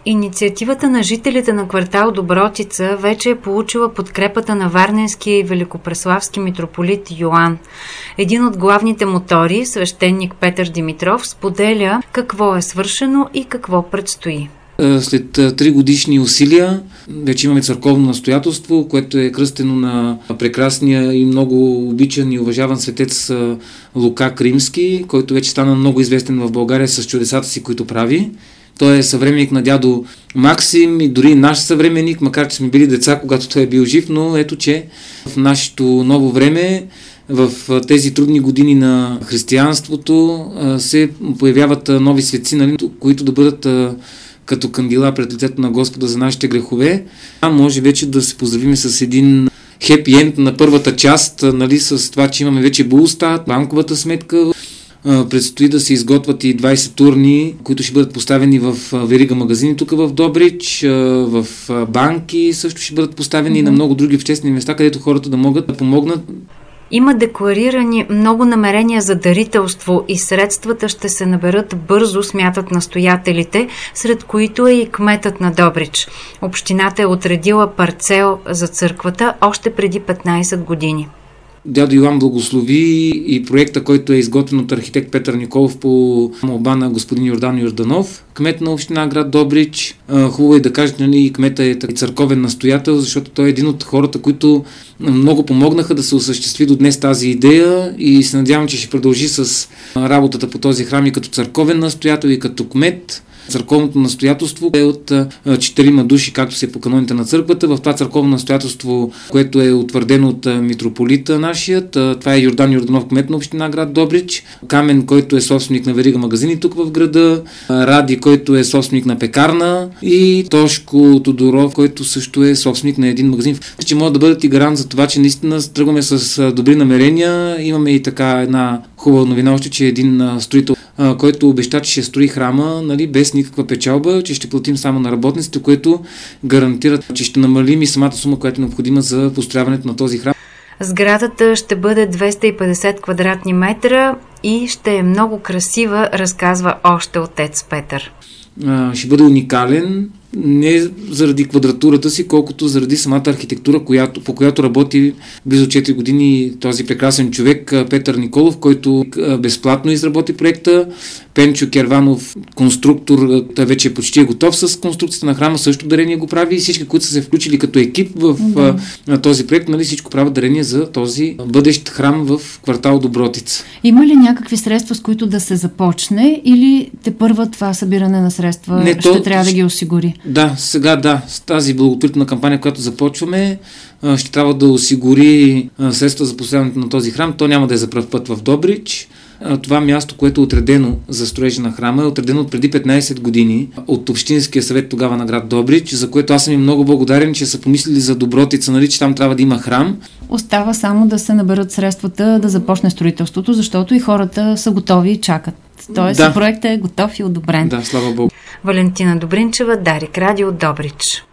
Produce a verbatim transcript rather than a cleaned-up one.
Инициативата на жителите на квартал Добротица вече е получила подкрепата на варненския и великопреславски митрополит Йоан. Един от главните мотори, свещеник Петър Димитров, споделя какво е свършено и какво предстои. След три годишни усилия вече имаме църковно настоятелство, което е кръстено на прекрасния и много обичан и уважаван светец Лука Кримски, който вече стана много известен в България с чудесата си, които прави. Той е съвременник на дядо Максим и дори наш съвременник, макар че сме били деца, когато той е бил жив, но ето, че в нашето ново време, в тези трудни години на християнството, се появяват нови светци, нали, които да бъдат като кандила пред лицето на Господа за нашите грехове. А може вече да се поздравим с един хепи енд на първата част, нали, с това, че имаме вече булстат, банковата сметка. Предстои да се изготвят и двайсет урни, които ще бъдат поставени в верига магазини тук в Добрич, в банки също ще бъдат поставени mm-hmm. и на много други обществени места, където хората да могат да помогнат. Има декларирани много намерения за дарителство и средствата ще се наберат бързо, смятат настоятелите, сред които е и кметът на Добрич. Общината е отредила парцел за църквата още преди петнайсет години. Дядо Йоан благослови и проекта, който е изготвен от архитект Петър Николов по молба на господин Йордан Йорданов, кмет на община град Добрич. Хубаво е да кажете, нали, и кмета е църковен настоятел, защото той е един от хората, които много помогнаха да се осъществи до днес тази идея и се надявам, че ще продължи с работата по този храм и като църковен настоятел и като кмет. Църковното настоятелство е от четирима души, както се е по каноните на църквата. В това църковно настоятелство, което е утвърдено от митрополита нашият, това е Йордан Йорданов, кмет на община град Добрич, Камен, който е собственик на верига магазини тук в града, Ради, който е собственик на пекарна и Тошко Тодоров, който също е собственик на един магазин. Че могат да бъдат и гарант за това, че наистина тръгваме с добри намерения. Имаме и така една хубава новина още, че един строител, който обеща, че ще строи храма, нали, без никаква печалба, че ще платим само на работниците, което гарантират, че ще намалим и самата сума, която е необходима за построяването на този храм. Сградата ще бъде двеста и петдесет квадратни метра и ще е много красива, разказва още отец Петър. А, ще бъде уникален, не заради квадратурата си, колкото заради самата архитектура, която, по която работи близо четири години този прекрасен човек Петър Николов, който безплатно изработи проекта. Пенчо Керванов, конструктор, той вече е почти готов с конструкцията на храма, също дарение го прави и всички, които са се включили като екип в да. а, този проект, нали, всичко правят дарение за този бъдещ храм в квартал Добротица. Има ли някакви средства, с които да се започне или тепърва това събиране на средства Не, ще то, трябва да ги осигури? Да, сега да, с тази благотворителна кампания, която започваме, ще трябва да осигури средства за поставянето на този храм. То няма да е за пръв път в Добрич. Това място, което е отредено за строежа на храма, е отредено от преди петнайсет години от Общинския съвет тогава на град Добрич, за което аз съм им много благодарен, че са помислили за Добротица, нали, че там трябва да има храм. Остава само да се наберат средствата да започне строителството, защото и хората са готови и чакат. Тоест да. Проектът е готов и одобрен. Да, слава Богу. Валентина Добринчева, Дарик Радио, Добрич.